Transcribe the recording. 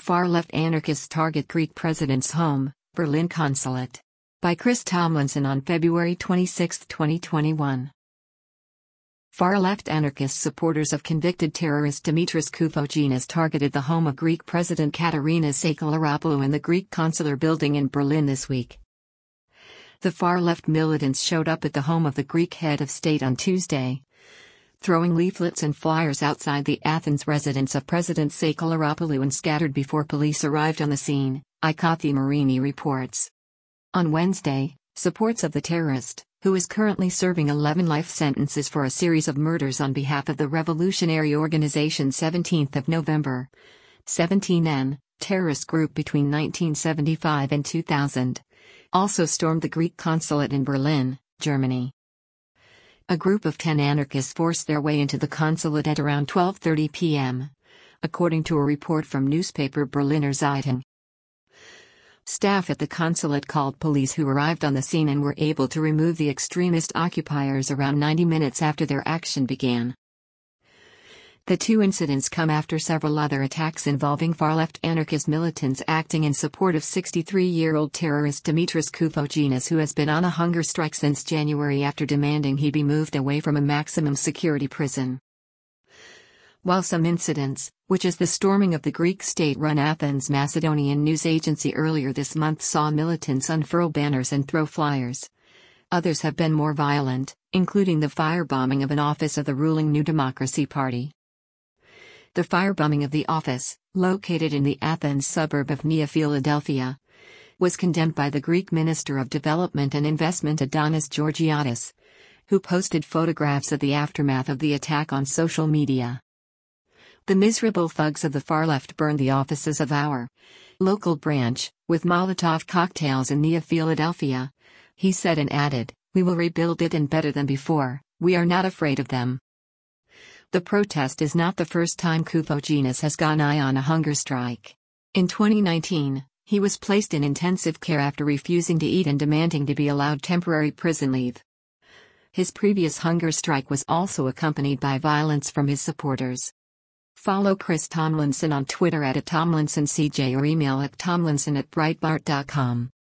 Far-left anarchists target Greek president's home, Berlin consulate. By Chris Tomlinson on February 26, 2021. Far-left anarchist supporters of convicted terrorist Dimitris Koufogiannis targeted the home of Greek President Katarinas Sakellaropoulou in the Greek consular building in Berlin this week. The far-left militants showed up at the home of the Greek head of state on Tuesday, throwing leaflets and flyers outside the Athens residence of President Sakellaropoulou and scattered before police arrived on the scene, Ikathi Marini reports. On Wednesday, supporters of the terrorist, who is currently serving 11 life sentences for a series of murders on behalf of the revolutionary organization 17th of November, 17N, terrorist group between 1975 and 2000, also stormed the Greek consulate in Berlin, Germany. A group of 10 anarchists forced their way into the consulate at around 12:30 p.m., according to a report from newspaper Berliner Zeitung. Staff at the consulate called police, who arrived on the scene and were able to remove the extremist occupiers around 90 minutes after their action began. The two incidents come after several other attacks involving far-left anarchist militants acting in support of 63-year-old terrorist Dimitris Koufogiannis, who has been on a hunger strike since January after demanding he be moved away from a maximum security prison. While some incidents, which is the storming of the Greek state-run Athens Macedonian news agency earlier this month, saw militants unfurl banners and throw flyers, others have been more violent, including the firebombing of an office of the ruling New Democracy Party. The firebombing of the office, located in the Athens suburb of Nea Philadelphia, was condemned by the Greek Minister of Development and Investment Adonis Georgiadis, who posted photographs of the aftermath of the attack on social media. The miserable thugs of the far left burned the offices of our local branch with Molotov cocktails in Nea Philadelphia, he said, and added, "We will rebuild it and better than before, we are not afraid of them." The protest is not the first time Koufogiannis has gone on a hunger strike. In 2019, he was placed in intensive care after refusing to eat and demanding to be allowed temporary prison leave. His previous hunger strike was also accompanied by violence from his supporters. Follow Chris Tomlinson on Twitter @TomlinsonCJ or email at tomlinson@breitbart.com.